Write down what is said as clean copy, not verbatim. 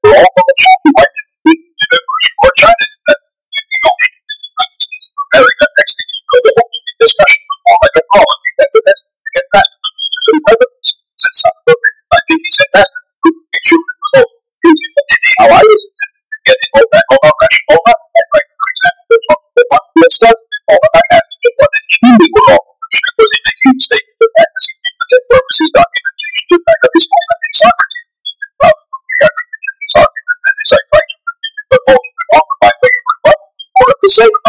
we're all from a shocking white or China. You know, America, next thing you know, there won't be discussion of more like a problem. You get past the so presidents said something. I think he said that's the issue. So, how I was getting all that, all that, all that, like, for example, the one who started all of that, and what it truly was all was in a huge state of fantasy. For purposes documentation, to back up his own and Socrates. Well, we have Socrates and his like, but all the way, but for the sake